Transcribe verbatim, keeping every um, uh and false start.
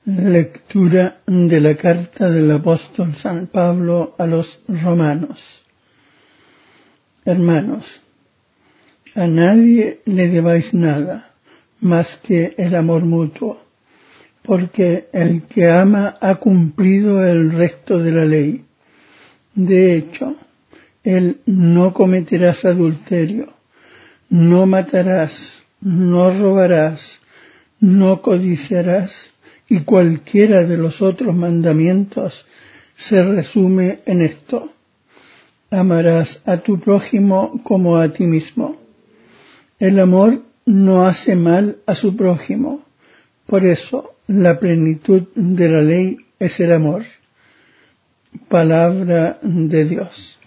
Lectura de la carta del apóstol San Pablo a los romanos. Hermanos, a nadie le debáis nada más que el amor mutuo, porque el que ama ha cumplido el resto de la ley. De hecho, el no cometerás adulterio, no matarás, no robarás, no codiciarás, y cualquiera de los otros mandamientos se resume en esto: amarás a tu prójimo como a ti mismo. El amor no hace mal a su prójimo, por eso la plenitud de la ley es el amor. Palabra de Dios.